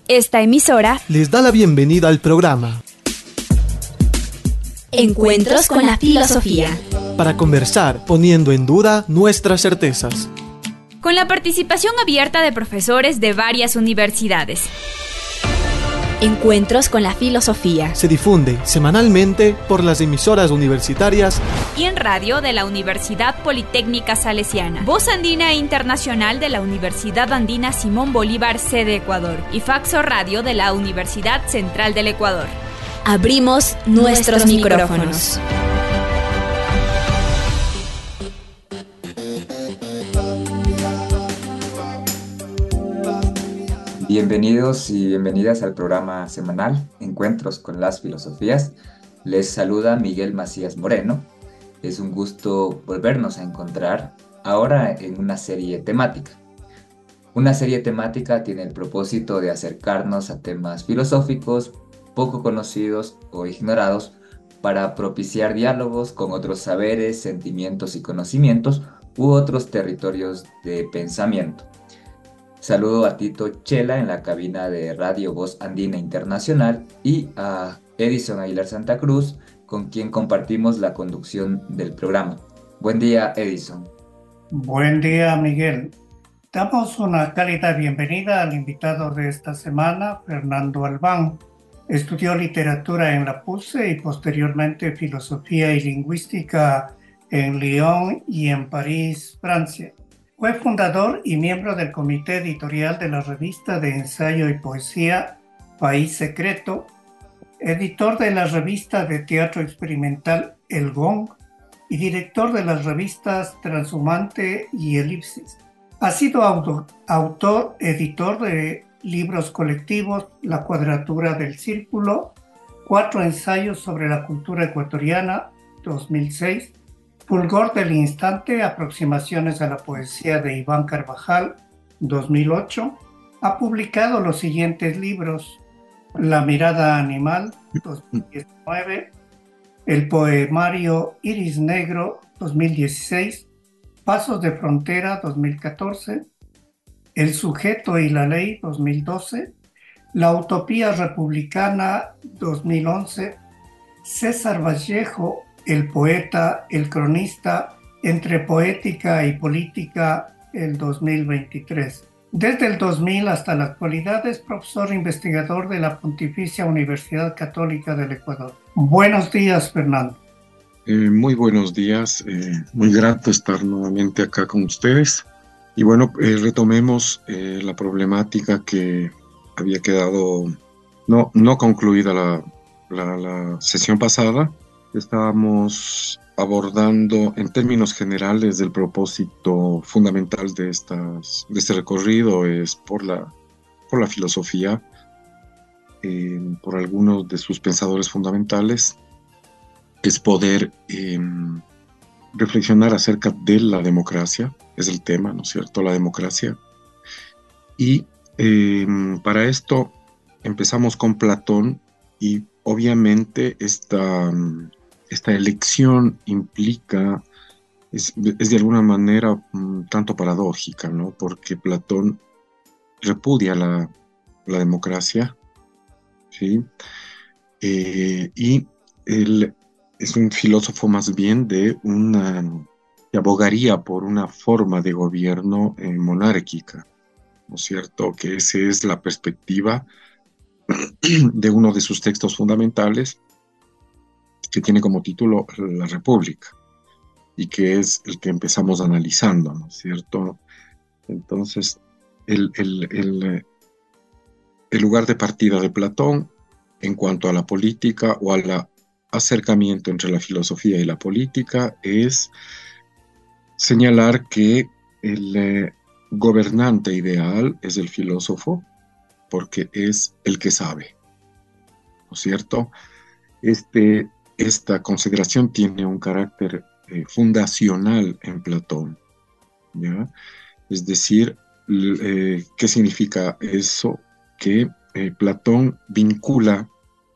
Esta emisora les da la bienvenida al programa Encuentros con la Filosofía, para conversar poniendo en duda nuestras certezas, con la participación abierta de profesores de varias universidades. Encuentros con la Filosofía se difunde semanalmente por las emisoras universitarias y en radio de la Universidad Politécnica Salesiana, Voz Andina Internacional de la Universidad Andina Simón Bolívar, sede Ecuador, y Faxo Radio de la Universidad Central del Ecuador. Abrimos nuestros micrófonos. Bienvenidos y bienvenidas al programa semanal Encuentros con las Filosofías. Les saluda Miguel Macías Moreno. Es un gusto volvernos a encontrar ahora en una serie temática. Una serie temática tiene el propósito de acercarnos a temas filosóficos poco conocidos o ignorados para propiciar diálogos con otros saberes, sentimientos y conocimientos u otros territorios de pensamiento. Saludo a Tito Chela en la cabina de Radio Voz Andina Internacional y a Edison Aguilar Santa Cruz, con quien compartimos la conducción del programa. Buen día, Edison. Buen día, Miguel. Damos una cálida bienvenida al invitado de esta semana, Fernando Albán. Estudió literatura en la PUCE y posteriormente filosofía y lingüística en Lyon y en París, Francia. Fue fundador y miembro del comité editorial de la revista de ensayo y poesía País Secreto, editor de la revista de teatro experimental El Gong y director de las revistas Transhumante y Elipsis. Ha sido autor, editor de libros colectivos La Cuadratura del Círculo, 4 ensayos sobre la cultura ecuatoriana, 2006, Fulgor del Instante, aproximaciones a la poesía de Iván Carvajal, 2008. Ha publicado los siguientes libros: La mirada animal, 2019, el poemario Iris Negro, 2016, Pasos de Frontera, 2014, El sujeto y la ley, 2012, La utopía republicana, 2011, César Vallejo, el poeta, el cronista, entre poética y política, el 2023. Desde el 2000 hasta la actualidad es profesor investigador de la Pontificia Universidad Católica del Ecuador. Buenos días, Fernando. Muy buenos días, muy grato estar nuevamente acá con ustedes. Y bueno, retomemos la problemática que había quedado no concluida la sesión pasada. Estábamos abordando en términos generales el propósito fundamental de este recorrido es por la filosofía, por algunos de sus pensadores fundamentales, es poder reflexionar acerca de la democracia, es el tema, ¿no es cierto?, la democracia. Y para esto empezamos con Platón y obviamente esta elección implica, es de alguna manera tanto paradójica, ¿no? Porque Platón repudia la democracia, ¿sí? Y él es un filósofo más bien que abogaría por una forma de gobierno monárquica, ¿no es cierto? Que esa es la perspectiva de uno de sus textos fundamentales, que tiene como título La República, y que es el que empezamos analizando, ¿no es cierto? Entonces, el lugar de partida de Platón en cuanto a la política o al acercamiento entre la filosofía y la política es señalar que el gobernante ideal es el filósofo, porque es el que sabe, ¿no es cierto? Esta consideración tiene un carácter fundacional en Platón, ¿ya? Es decir, ¿qué significa eso? Que Platón vincula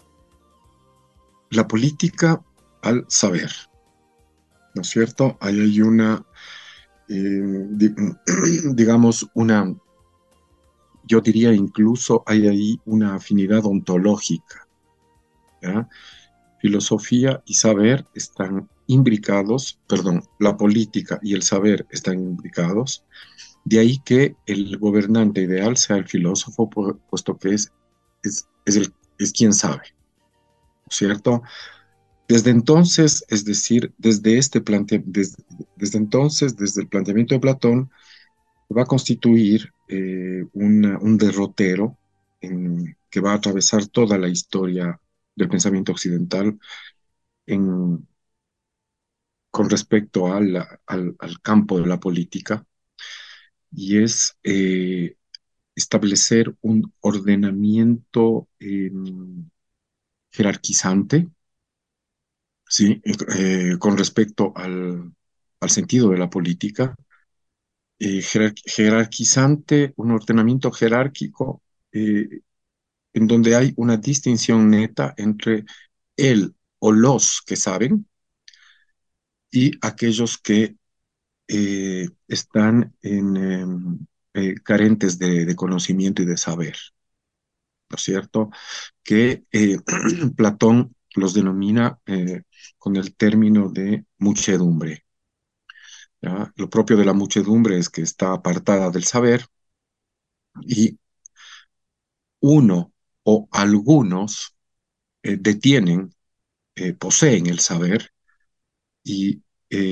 la política al saber, ¿no es cierto? Ahí hay una, digamos, una yo diría incluso hay ahí una afinidad ontológica, ¿ya? Filosofía y saber están imbricados, perdón, la política y el saber están imbricados. De ahí que el gobernante ideal sea el filósofo, puesto que es quien sabe, ¿cierto? Desde entonces, es decir, desde entonces, desde el planteamiento de Platón, va a constituir un derrotero que va a atravesar toda la historia del pensamiento occidental en, con respecto al campo de la política, y es establecer un ordenamiento jerarquizante, ¿sí? Con respecto al sentido de la política, jerarquizante, un ordenamiento jerárquico eh, en donde hay una distinción neta entre él o los que saben y aquellos que están carentes de conocimiento y de saber, ¿no es cierto? Que Platón los denomina con el término de muchedumbre, ¿ya? Lo propio de la muchedumbre es que está apartada del saber y uno o algunos poseen el saber y,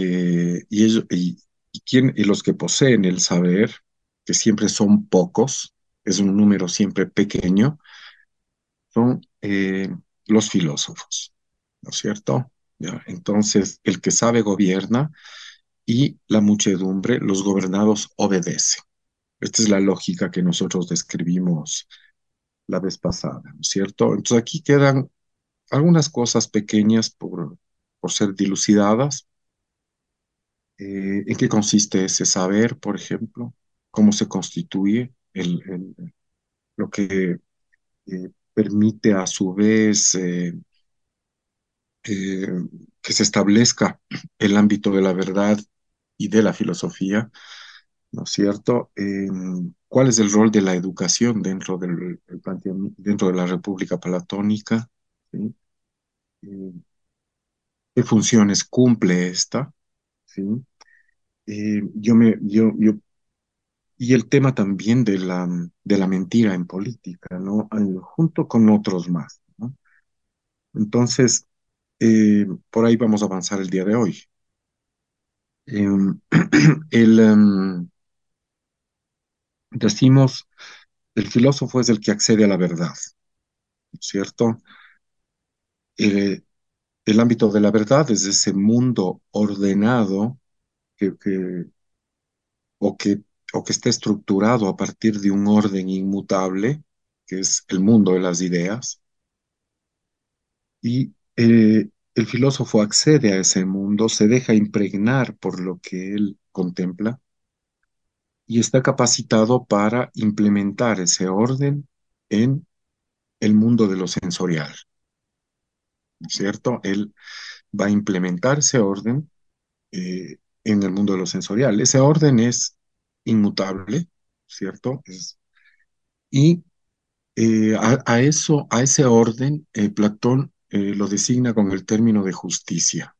y los que poseen el saber, que siempre son pocos, es un número siempre pequeño, son los filósofos, ¿no es cierto? ¿Ya? Entonces, el que sabe gobierna y la muchedumbre, los gobernados obedecen. Esta es la lógica que nosotros describimos la vez pasada, ¿no es cierto? Entonces aquí quedan algunas cosas pequeñas por ser dilucidadas. ¿En qué consiste ese saber, por ejemplo? ¿Cómo se constituye lo que permite a su vez eh, que se establezca el ámbito de la verdad y de la filosofía, ¿no es cierto? ¿Cuál es el rol de la educación dentro de la República Platónica? ¿Sí? Eh, ¿Qué funciones cumple esta? ¿Sí? Y el tema también de la mentira en política, ¿no? Junto con otros más, ¿no? Entonces, por ahí vamos a avanzar el día de hoy. Em, el, decimos, el filósofo es el que accede a la verdad, ¿cierto? Eh, el ámbito de la verdad es ese mundo ordenado que, que- o que, o que está estructurado a partir de un orden inmutable, que es el mundo de las ideas, y el filósofo accede a ese mundo, se deja impregnar por lo que él contempla y está capacitado para implementar ese orden en el mundo de lo sensorial, ¿cierto? Él va a implementar ese orden en el mundo de lo sensorial. Ese orden es inmutable, ¿cierto? Y a ese orden, Platón lo designa con el término de justicia.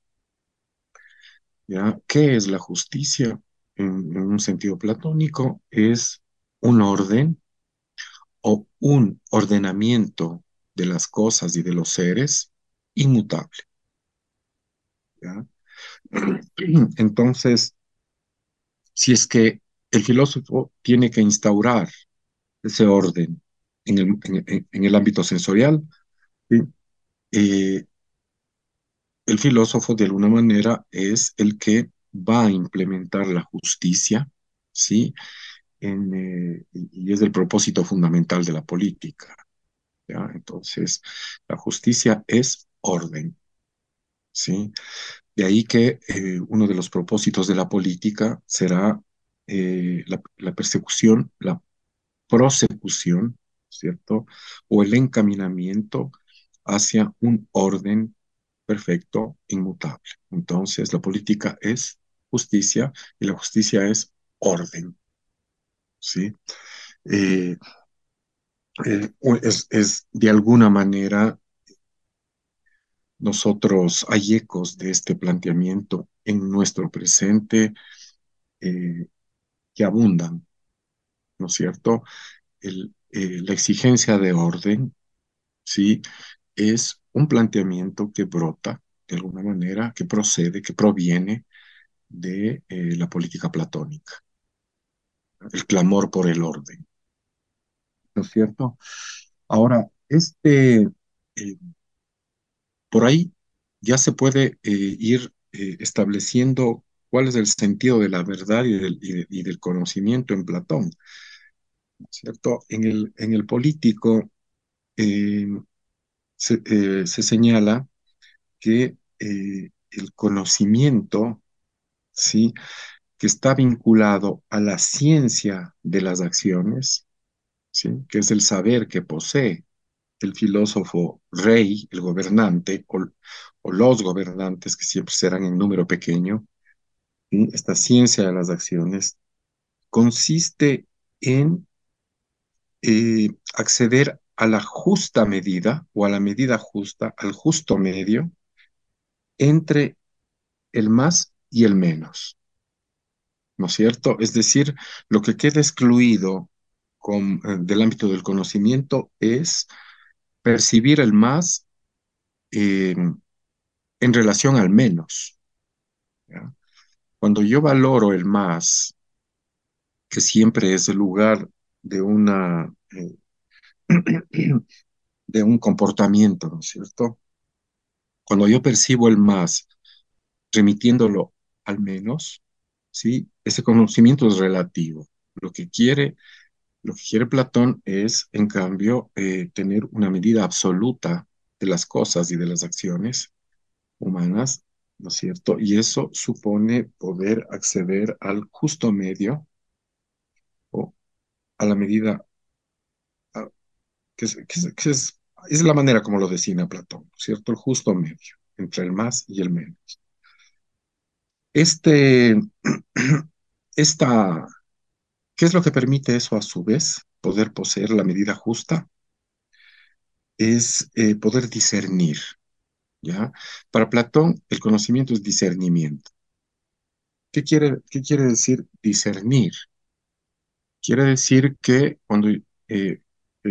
¿Ya? ¿Qué es la justicia? En un sentido platónico, es un orden o un ordenamiento de las cosas y de los seres inmutable. ¿Ya? Entonces, si es que el filósofo tiene que instaurar ese orden en el ámbito sensorial, ¿sí? Eh, el filósofo de alguna manera es el que va a implementar la justicia, ¿sí? Y es el propósito fundamental de la política, ¿ya? Entonces, la justicia es orden, ¿sí? De ahí que uno de los propósitos de la política será la persecución, la prosecución, ¿cierto? O el encaminamiento hacia un orden perfecto, inmutable. Entonces, la política es justicia y la justicia es orden, ¿sí? Eh, es de alguna manera nosotros hay ecos de este planteamiento en nuestro presente eh, que abundan, ¿no es cierto? La exigencia de orden, ¿sí? Es un planteamiento que brota de alguna manera, que procede, que proviene de la política platónica, el clamor por el orden, ¿no es cierto? Ahora, por ahí ya se puede ir estableciendo cuál es el sentido de la verdad y del conocimiento en Platón, ¿no es cierto? En el político eh, se señala que el conocimiento, ¿sí? Que está vinculado a la ciencia de las acciones, ¿sí? Que es el saber que posee el filósofo rey, el gobernante, o los gobernantes, que siempre serán en número pequeño, ¿sí? Esta ciencia de las acciones consiste en acceder a la justa medida o a la medida justa, al justo medio entre el más y el menos, ¿no es cierto? Es decir, lo que queda excluido del ámbito del conocimiento es percibir el más eh, en relación al menos, ¿ya? Cuando yo valoro el más, que siempre es el lugar de de un comportamiento, ¿no es cierto? Cuando yo percibo el más remitiéndolo al menos, ¿sí? Ese conocimiento es relativo. Lo que quiere Lo que quiere Platón es, en cambio, tener una medida absoluta de las cosas y de las acciones humanas, ¿no es cierto? Y eso supone poder acceder al justo medio o a la medida a- es la manera como lo designa Platón, ¿no es cierto? El justo medio entre el más y el menos. Este, esta, ¿Qué es lo que permite eso a su vez? Poder poseer la medida justa es poder discernir. ¿Ya? Para Platón, el conocimiento es discernimiento. Qué quiere decir discernir? Quiere decir que cuando eh,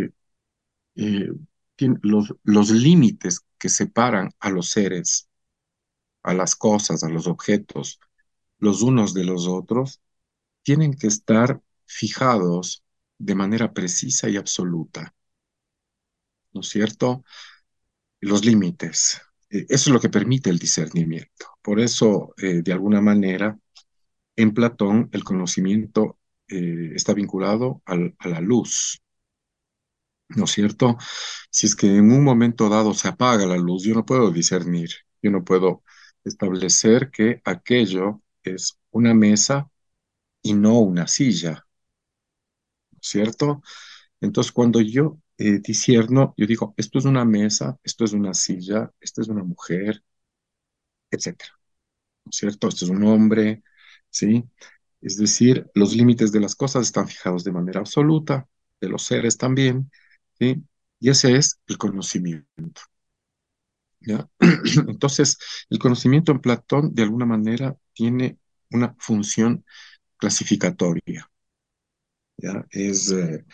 eh, los límites que separan a los seres, a las cosas, a los objetos, los unos de los otros, tienen que estar fijados de manera precisa y absoluta, ¿no es cierto? Los límites. Eso es lo que permite el discernimiento. Por eso, de alguna manera, en Platón, el conocimiento está vinculado a la luz, ¿no es cierto? Si es que en un momento dado se apaga la luz, yo no puedo discernir, yo no puedo establecer que aquello es una mesa y no una silla, ¿no es cierto? Entonces, cuando yo discierno, yo digo, esto es una mesa, esto es una silla, esta es una mujer, etcétera, ¿no es cierto? Esto es un hombre, ¿sí? Es decir, los límites de las cosas están fijados de manera absoluta, de los seres también, ¿sí? Y ese es el conocimiento, ¿ya? Entonces, el conocimiento en Platón, de alguna manera, tiene una función clasificatoria, ¿ya? Es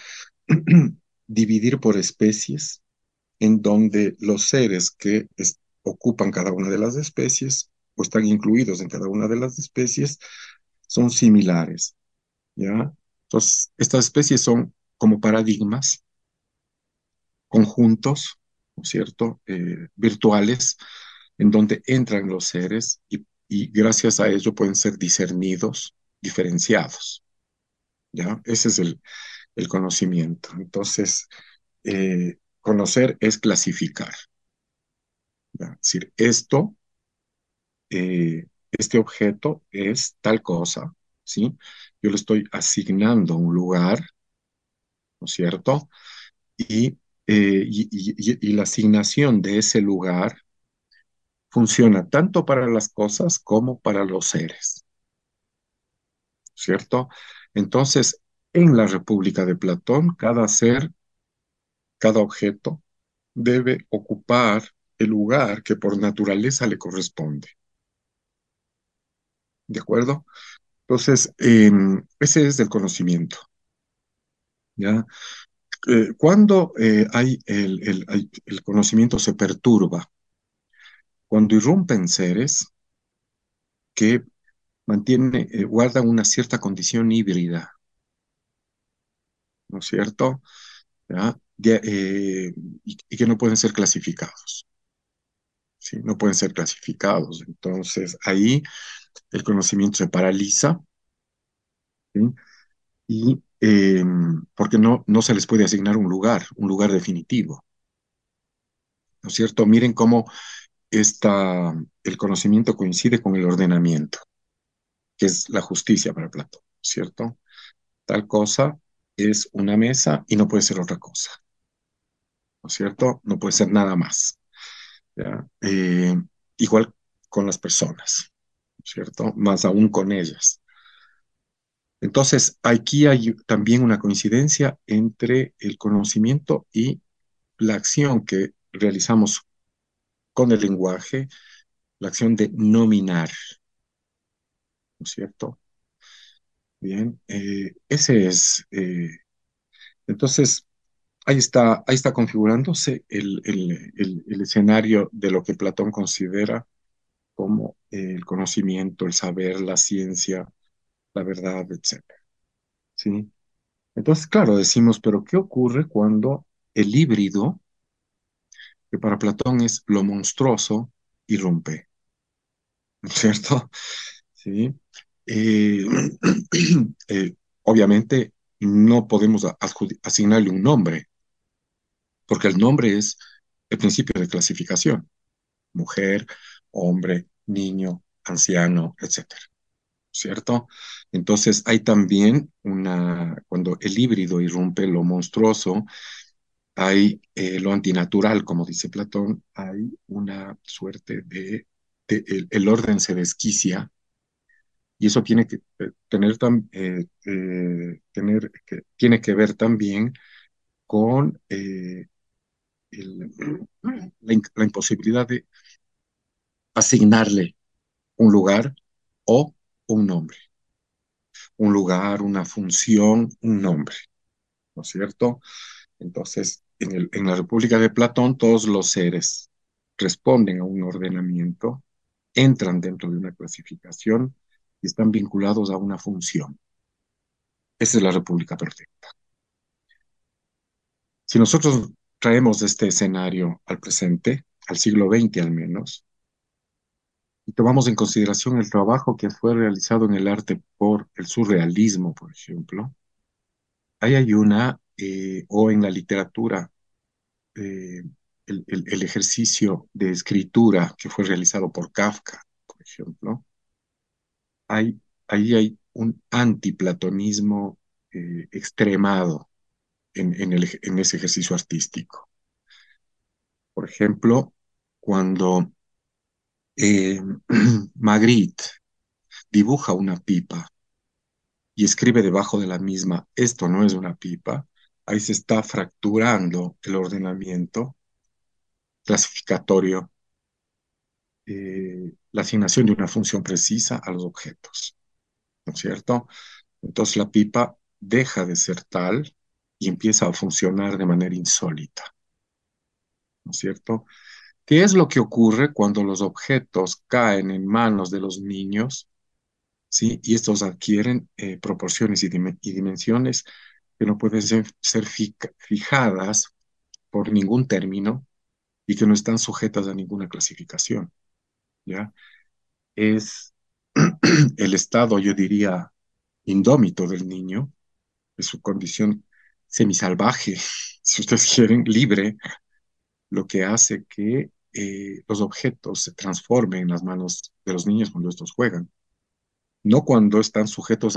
dividir por especies, en donde los seres que ocupan cada una de las especies o están incluidos en cada una de las especies son similares. ¿Ya? Entonces, estas especies son como paradigmas, conjuntos, ¿no es cierto? Virtuales, en donde entran los seres y gracias a ello pueden ser discernidos, diferenciados, ¿ya? Ese es el conocimiento. Entonces, conocer es clasificar, ¿ya? Es decir, este objeto es tal cosa, ¿sí? Yo le estoy asignando un lugar, ¿no es cierto? y, y la asignación de ese lugar funciona tanto para las cosas como para los seres, ¿cierto? Entonces, en la República de Platón, cada ser cada objeto debe ocupar el lugar que por naturaleza le corresponde. ¿De acuerdo? Entonces, ese es el conocimiento. ¿Ya? Cuando el conocimiento se perturba, cuando irrumpen seres que guardan una cierta condición híbrida, ¿no es cierto? ¿Ya? Y que no pueden ser clasificados, ¿sí? No pueden ser clasificados. Entonces, ahí el conocimiento se paraliza, ¿sí? Y porque no se les puede asignar un lugar definitivo, ¿no es cierto? Miren cómo el conocimiento coincide con el ordenamiento, que es la justicia para Platón, ¿cierto? Tal cosa es una mesa y no puede ser otra cosa, ¿no es cierto? No puede ser nada más, ¿ya? Igual con las personas, ¿cierto? Más aún con ellas. Entonces, aquí hay también una coincidencia entre el conocimiento y la acción que realizamos con el lenguaje, la acción de nominar, ¿no es cierto? Bien, ese es, entonces, ahí está configurándose el escenario de lo que Platón considera como el conocimiento, el saber, la ciencia, la verdad, etcétera. ¿Sí? Entonces, claro, decimos, pero ¿qué ocurre cuando el híbrido, que para Platón es lo monstruoso, irrumpe? ¿No es cierto? ¿Sí? Eh, obviamente no podemos asignarle un nombre, porque el nombre es el principio de clasificación: mujer, hombre, niño, anciano, etcétera, ¿cierto? Entonces hay también cuando el híbrido irrumpe lo monstruoso, hay lo antinatural, como dice Platón, hay una suerte el orden se desquicia, y eso tiene que tiene que ver también con el- la imposibilidad de asignarle un lugar o un nombre, un lugar, una función, un nombre, ¿no es cierto? Entonces, en la República de Platón, todos los seres responden a un ordenamiento, entran dentro de una clasificación y están vinculados a una función. Esa es la República perfecta. Si nosotros traemos este escenario al presente, al siglo XX al menos, y tomamos en consideración el trabajo que fue realizado en el arte por el surrealismo, por ejemplo, ahí hay o en la literatura, eh, el ejercicio de escritura que fue realizado por Kafka, por ejemplo, hay, ahí hay un antiplatonismo extremado en ese ejercicio artístico. Por ejemplo, cuando eh, Magritte dibuja una pipa y escribe debajo de la misma: esto no es una pipa, ahí se está fracturando el ordenamiento clasificatorio, la asignación de una función precisa a los objetos, ¿no es cierto? Entonces la pipa deja de ser tal y empieza a funcionar de manera insólita, ¿no es cierto? ¿Qué es lo que ocurre cuando los objetos caen en manos de los niños? ¿Sí? Y estos adquieren proporciones y dimensiones que no pueden ser fijadas por ningún término y que no están sujetas a ninguna clasificación, ¿ya? Es el estado, yo diría, indómito del niño, de su condición semisalvaje, si ustedes quieren, libre, lo que hace que los objetos se transformen en las manos de los niños cuando estos juegan, no cuando están sujetos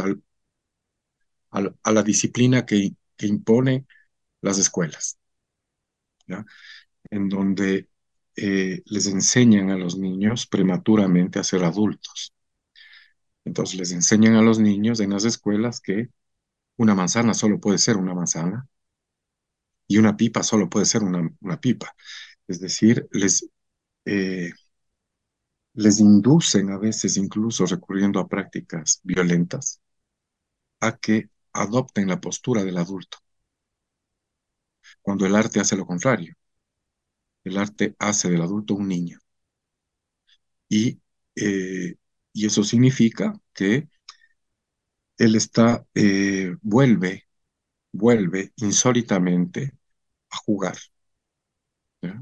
a la disciplina que impone las escuelas, ¿ya? En donde les enseñan a los niños prematuramente a ser adultos. Entonces les enseñan a los niños en las escuelas que una manzana solo puede ser una manzana, y una pipa solo puede ser una pipa. Es decir, eh, les inducen a veces, incluso recurriendo a prácticas violentas, a que adopten la postura del adulto, cuando el arte hace lo contrario. El arte hace del adulto un niño. Y, eh, y eso significa que él vuelve insólitamente a jugar. ¿Ya?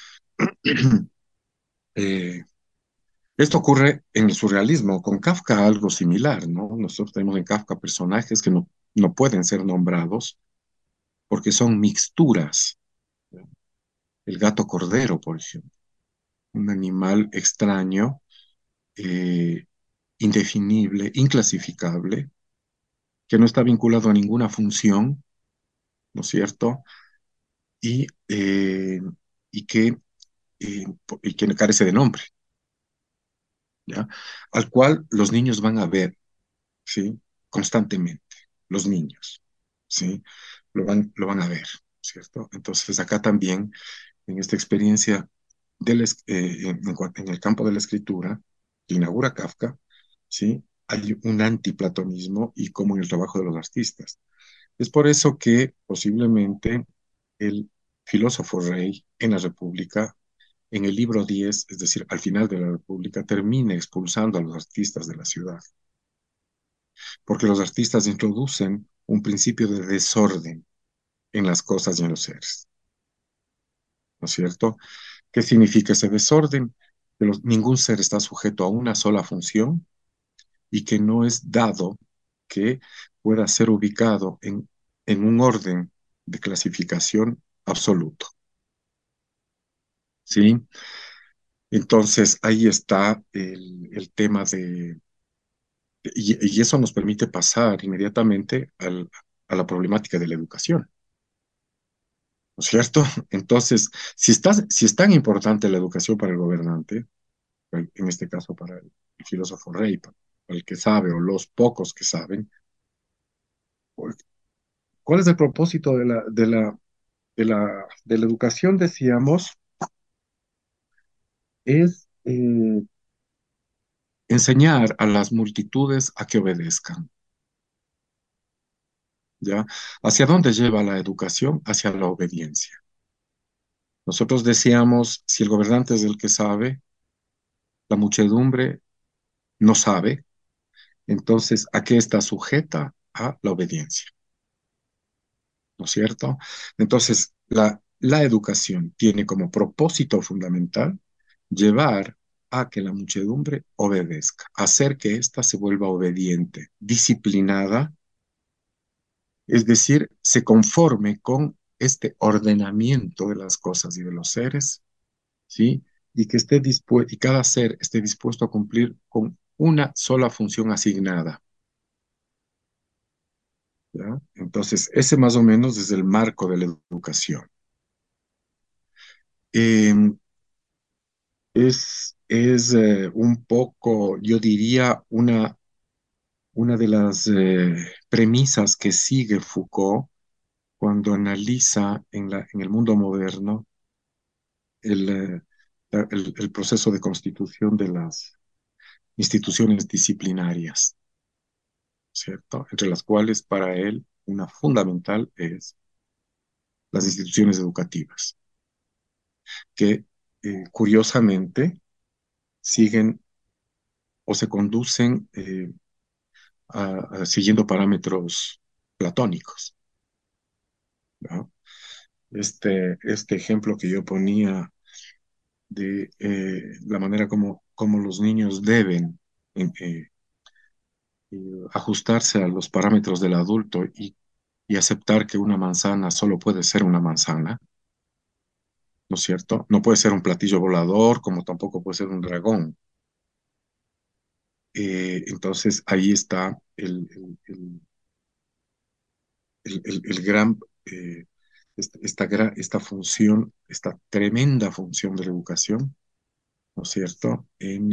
Eh, Esto ocurre en el surrealismo, con Kafka algo similar, ¿no? Nosotros tenemos en Kafka personajes que no pueden ser nombrados porque son mixturas. ¿Ya? El gato cordero, por ejemplo, un animal extraño, eh, indefinible, inclasificable, que no está vinculado a ninguna función, ¿no es cierto? Y, eh, y que, y que carece de nombre, ¿ya? Al cual los niños van a ver, ¿sí? Constantemente, los niños, ¿sí? Lo van a ver, ¿cierto? Entonces acá también, en esta experiencia en el campo de la escritura, que inaugura Kafka, ¿sí? Hay un antiplatonismo y como en el trabajo de los artistas. Es por eso que posiblemente el filósofo rey en la República, en el libro 10, es decir, al final de la República, termine expulsando a los artistas de la ciudad, porque los artistas introducen un principio de desorden en las cosas y en los seres, ¿no es cierto? ¿Qué significa ese desorden? Que ningún ser está sujeto a una sola función y que no es dado que pueda ser ubicado en un orden de clasificación absoluto, ¿sí? Entonces, ahí está el tema y eso nos permite pasar inmediatamente a la problemática de la educación, ¿no es cierto? Entonces, si es tan importante la educación para el gobernante, en este caso para el filósofo rey, para el que sabe o los pocos que saben, pues, ¿cuál es el propósito de la educación? Decíamos, es enseñar a las multitudes a que obedezcan, ¿ya? ¿Hacia dónde lleva la educación? Hacia la obediencia. Nosotros decíamos, si el gobernante es el que sabe, la muchedumbre no sabe, entonces, ¿a qué está sujeta? A la obediencia, ¿no es cierto? Entonces, la educación tiene como propósito fundamental llevar a que la muchedumbre obedezca, hacer que ésta se vuelva obediente, disciplinada, es decir, se conforme con este ordenamiento de las cosas y de los seres, ¿sí? Y que y cada ser esté dispuesto a cumplir con una sola función asignada, ¿ya? Entonces, ese más o menos es el marco de la educación. Em, es un poco, yo diría, una de las premisas que sigue Foucault cuando analiza en el mundo moderno el, eh, el proceso de constitución de las instituciones disciplinarias, ¿cierto? Entre las cuales para él una fundamental es las instituciones educativas, que curiosamente siguen o se conducen siguiendo parámetros platónicos, ¿no? Este ejemplo que yo ponía de la manera como los niños deben eh, ajustarse a los parámetros del adulto y aceptar que una manzana solo puede ser una manzana, ¿no es cierto? No puede ser un platillo volador, como tampoco puede ser un dragón. Entonces ahí está el gran, esta función, esta tremenda función de la educación, ¿no es cierto?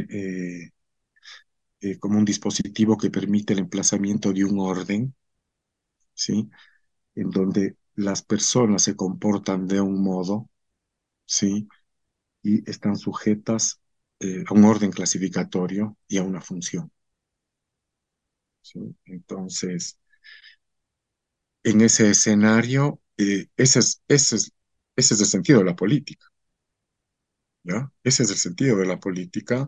Como un dispositivo que permite el emplazamiento de un orden, ¿sí? En donde las personas se comportan de un modo, ¿sí? Y están sujetas a un orden clasificatorio y a una función, ¿sí? Entonces, en ese escenario, ese es el sentido de la política, ¿ya? Ese es el sentido de la política.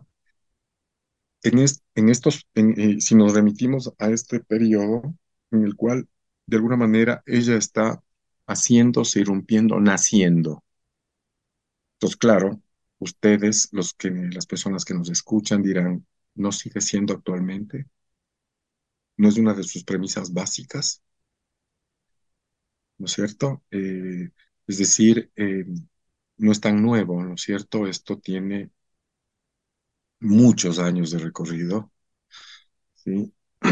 Si nos remitimos a este periodo en el cual, de alguna manera, ella está haciéndose, irrumpiendo, naciendo. Entonces, claro, ustedes, las personas que nos escuchan dirán, ¿no sigue siendo actualmente? ¿No es una de sus premisas básicas? ¿No es cierto? Es decir, no es tan nuevo, ¿no es cierto? Esto tiene muchos años de recorrido, ¿sí?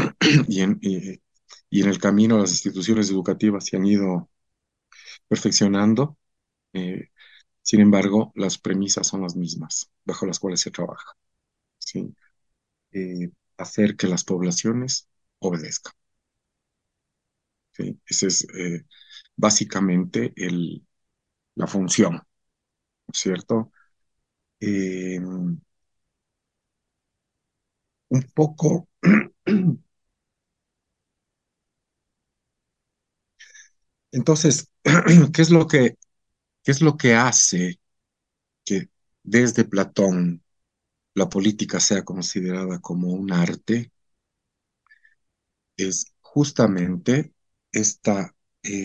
Y en el camino las instituciones educativas se han ido perfeccionando. eh, Sin embargo, las premisas son las mismas bajo las cuales se trabaja, ¿sí? Hacer que las poblaciones obedezcan, ¿sí? Esa es básicamente la función, ¿no es cierto? Un poco, entonces, ¿qué es qué es lo que hace que desde Platón la política sea considerada como un arte? Es justamente esta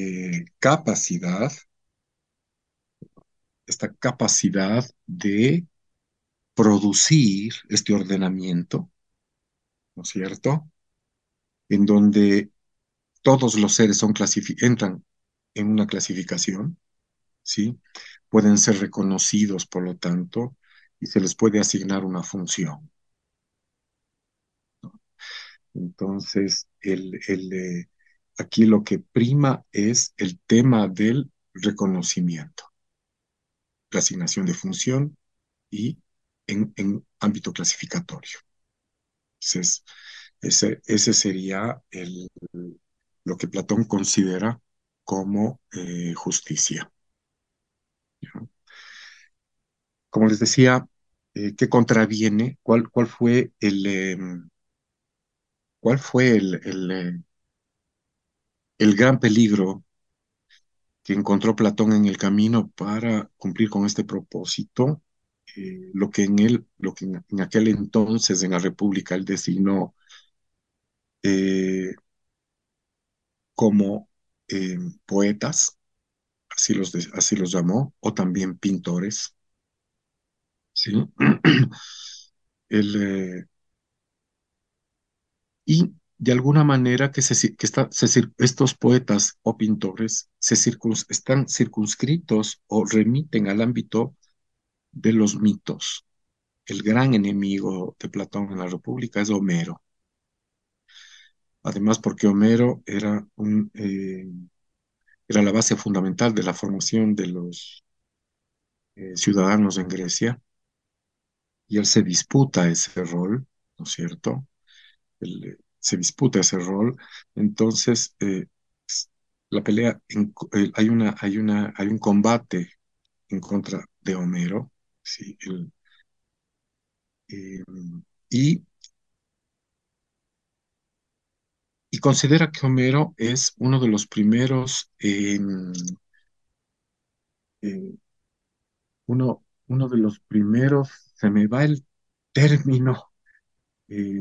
esta capacidad de producir este ordenamiento, ¿no es cierto? En donde todos los seres entran en una clasificación, ¿sí? Pueden ser reconocidos, por lo tanto, y se les puede asignar una función. Entonces, aquí lo que prima es el tema del reconocimiento, la asignación de función y en ámbito clasificatorio. Entonces, ese sería lo que Platón considera como justicia, ¿no? Como les decía, ¿qué contraviene? ¿Cuál fue el gran peligro que encontró Platón en el camino para cumplir con este propósito? Lo que en aquel entonces en la República él designó eh, como poetas, así los llamó, o también pintores, ¿sí? El, y de alguna manera estos poetas o pintores están circunscritos o remiten al ámbito de los mitos. El gran enemigo de Platón en la República es Homero. Además, porque Homero era la base fundamental de la formación de los ciudadanos en Grecia, y él se disputa ese rol, ¿no es cierto? Se disputa ese rol. Entonces, s- la pelea, hay un combate en contra de Homero, ¿sí? Eh, y, y considera que Homero es uno de los primeros, eh, uno de los primeros, se me va el término, eh,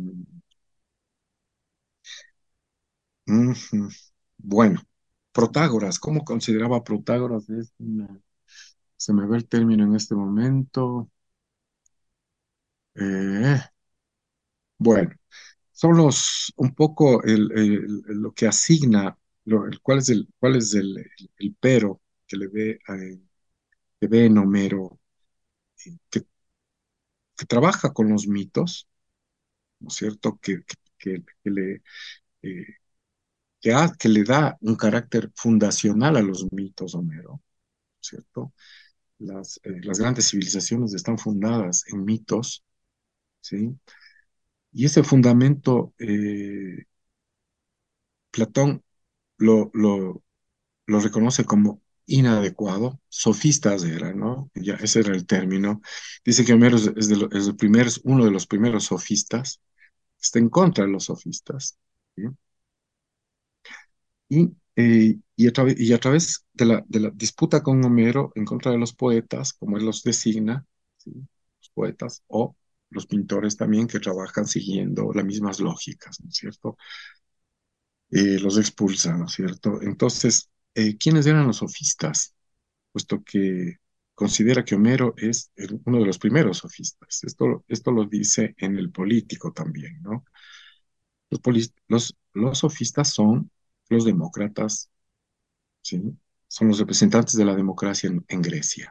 ujú, bueno, Protágoras. ¿Cómo consideraba a Protágoras? Se me va el término en este momento. Eh, bueno, son un poco lo que asigna, cuál es el pero que que ve en Homero, que, que trabaja con los mitos, ¿no es cierto? Eh, que le da un carácter fundacional a los mitos, Homero, ¿no es cierto? Las grandes civilizaciones están fundadas en mitos, ¿sí? Y ese fundamento, Platón lo lo reconoce como inadecuado, sofistas era, ¿no? Ya ese era el término. Dice que Homero es uno de los primeros sofistas, está en contra de los sofistas, ¿sí? Y a través de la disputa con Homero en contra de los poetas, como él los designa, ¿sí? Los poetas o los pintores también que trabajan siguiendo las mismas lógicas, ¿no es cierto? Los expulsa, ¿no es cierto? Entonces, ¿quiénes eran los sofistas? Puesto que considera que Homero es uno de los primeros sofistas. Esto lo dice en el Político también, ¿no? Los sofistas son los demócratas, ¿sí? Son los representantes de la democracia en Grecia.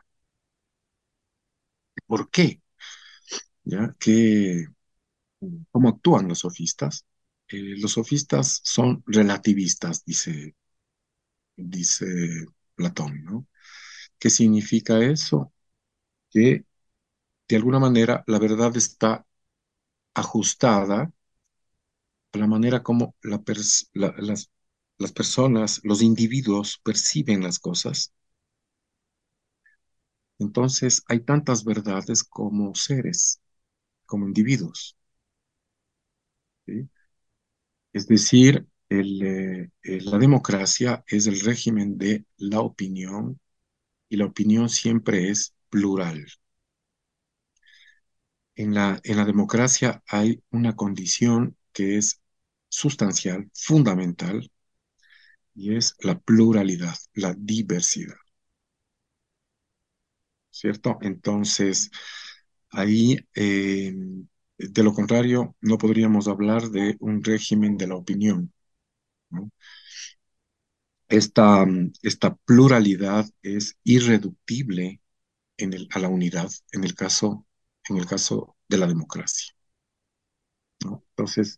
¿Por qué? ¿Ya? ¿Cómo actúan los sofistas? Los sofistas son relativistas, dice Platón, ¿no? ¿Qué significa eso? Que de alguna manera la verdad está ajustada a la manera como las personas, los individuos perciben las cosas. Entonces hay tantas verdades como seres, como individuos, ¿sí? Es decir, la democracia es el régimen de la opinión y la opinión siempre es plural. En la democracia hay una condición que es sustancial, fundamental, y es la pluralidad, la diversidad, ¿cierto? Entonces, ahí, de lo contrario, no podríamos hablar de un régimen de la opinión, ¿no? Esta pluralidad es irreductible a la unidad en el caso de la democracia, ¿no? Entonces,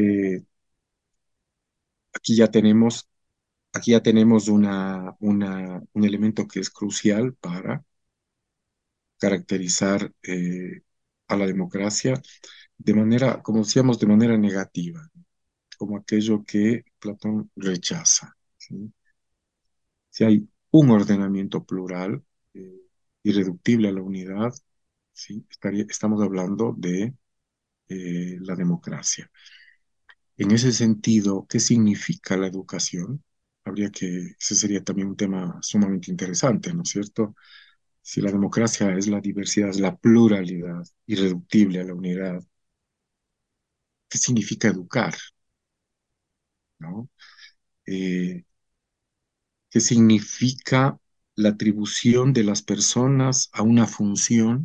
aquí ya tenemos, aquí ya tenemos un elemento que es crucial para caracterizar a la democracia de manera, como decíamos, de manera negativa, como aquello que Platón rechaza, ¿sí? Si hay un ordenamiento plural, eh, irreductible a la unidad, ¿sí? Estamos hablando de la democracia. En ese sentido, ¿qué significa la educación? Ese sería también un tema sumamente interesante, ¿no es cierto? Si la democracia es la diversidad, es la pluralidad, irreductible a la unidad, ¿qué significa educar? ¿No? Eh, ¿Qué significa la atribución de las personas a una función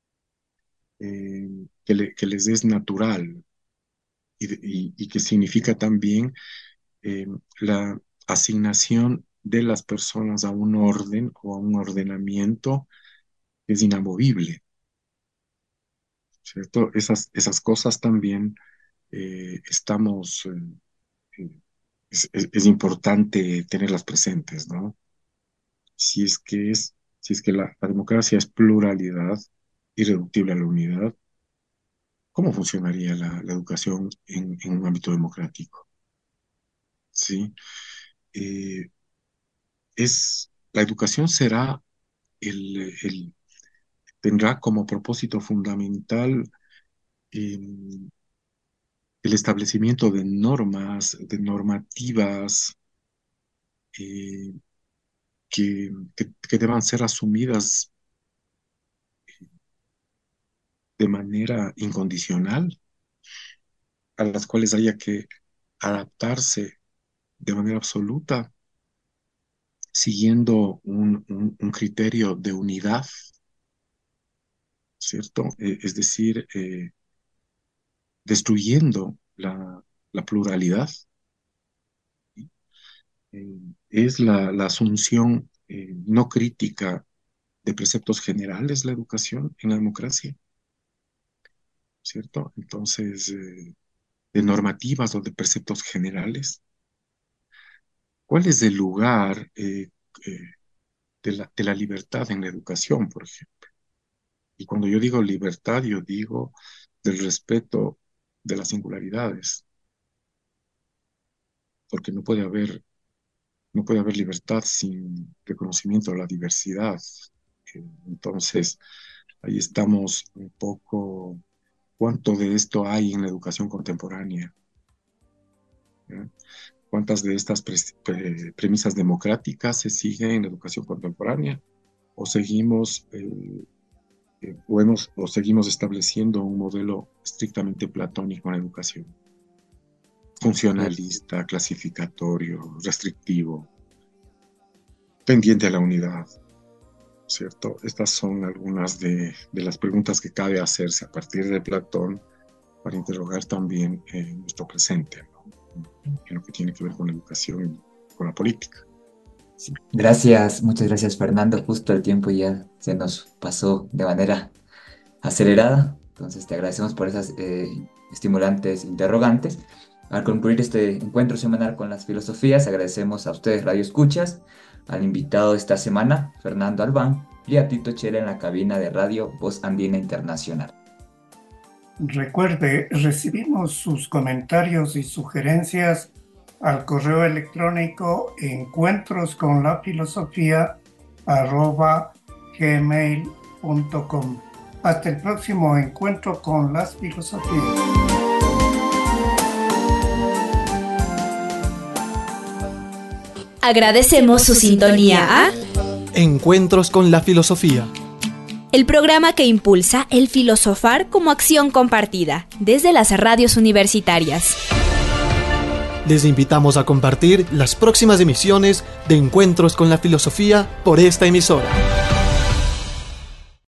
que les es natural y que significa también eh, la asignación de las personas a un orden o a un ordenamiento que es inamovible, ¿cierto? Esas cosas también estamos, es importante tenerlas presentes, ¿no? Si es que la democracia es pluralidad, irreductible a la unidad, ¿cómo funcionaría la educación en un ámbito democrático? ¿Sí? Eh, la educación el, tendrá como propósito fundamental eh, el establecimiento de normas, de normativas eh, que deban ser asumidas de manera incondicional, a las cuales haya que adaptarse de manera absoluta, siguiendo un criterio de unidad, ¿cierto? Es decir, destruyendo la pluralidad. Es la asunción no crítica de preceptos generales, la educación en la democracia, ¿cierto? Entonces, de normativas o de preceptos generales. ¿Cuál es el lugar eh, de la libertad en la educación, por ejemplo? Y cuando yo digo libertad, yo digo del respeto de las singularidades, porque no puede haber no puede haber libertad sin reconocimiento de la diversidad. Entonces, ahí estamos un poco, ¿cuánto de esto hay en la educación contemporánea? ¿Ya? ¿Cuántas de estas premisas democráticas se siguen en la educación contemporánea? ¿O seguimos, seguimos estableciendo un modelo estrictamente platónico en la educación? Funcionalista, clasificatorio, restrictivo, pendiente a la unidad, ¿cierto? Estas son algunas de las preguntas que cabe hacerse a partir de Platón para interrogar también nuestro presente, ¿no? En lo que tiene que ver con la educación y con la política. Sí. Gracias, muchas gracias, Fernando. Justo el tiempo ya se nos pasó de manera acelerada, entonces te agradecemos por esas estimulantes interrogantes. Al concluir este encuentro semanal con las filosofías, agradecemos a ustedes, Radio Escuchas, al invitado de esta semana, Fernando Albán, y a Tito Chela en la cabina de Radio Voz Andina Internacional. Recuerde, recibimos sus comentarios y sugerencias al correo electrónico encuentrosconlafilosofía@gmail.com. Hasta el próximo encuentro con las filosofías. Agradecemos su sintonía a Encuentros con la Filosofía, el programa que impulsa el filosofar como acción compartida desde las radios universitarias. Les invitamos a compartir las próximas emisiones de Encuentros con la Filosofía por esta emisora.